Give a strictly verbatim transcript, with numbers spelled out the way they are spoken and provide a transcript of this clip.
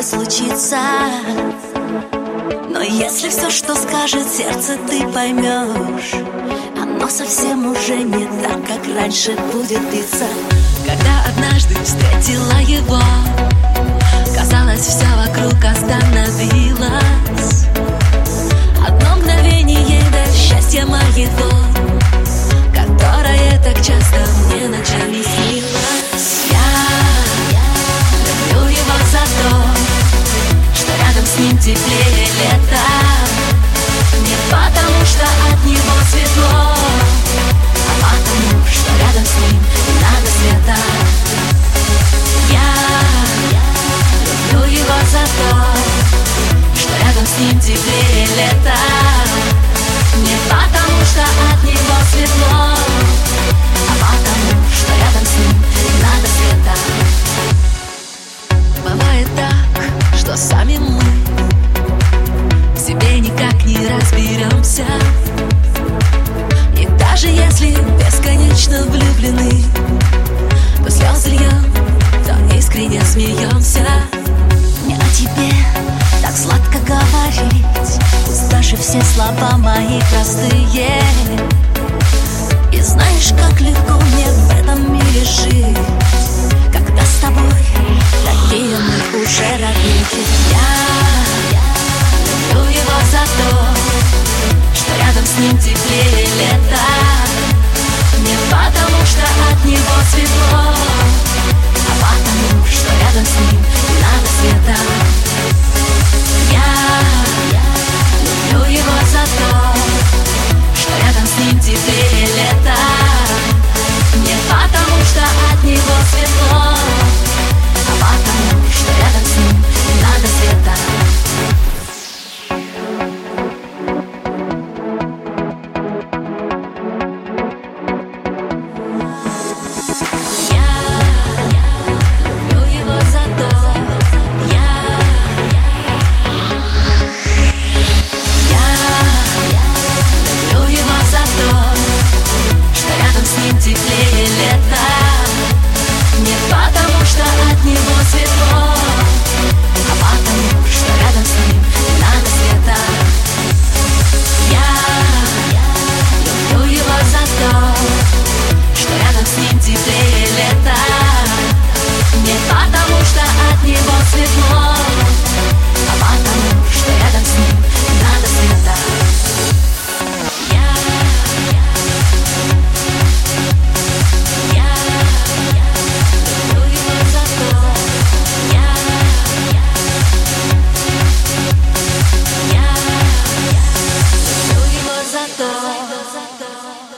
случится. Но если все, что скажет сердце, ты поймешь, оно совсем уже не так, как раньше будет биться. Когда однажды встретила его, казалось, все вокруг остановилось. Одно мгновение до счастья моего, которое так часто мне ночами снилось. Я люблю его за то, что рядом с ним теплее лето. Не потому, что от него светло, а потому, что рядом с ним не надо света. Я люблю его за то, что рядом с ним теплее лето. Не потому, что от него светло, а потому, что рядом с ним не надо света. Бывает так, что сами мы в себе никак не разберемся. И даже если бесконечно влюблены, то слезы льем, то искренне смеемся. Мне о тебе так сладко говорить, пусть даже все слова мои простые. И знаешь, как легко мне в этом мире жить, когда с тобой такие мы уже родники. Я люблю его за то, что рядом с ним теплее лето. Не потому, что от него светло, а потому, что рядом с ним не надо света. Я люблю его за то, что рядом с ним теплее лето. Не потому, что от него светло, а потому, что рядом с ним не надо света. Теплее лето. Не потому, что от него светло, а потому, что рядом с ним не надо света. Я люблю его за то, что рядом с ним теплее лето. Не потому, что от него светло, а потому, что рядом с ним не надо света. Зато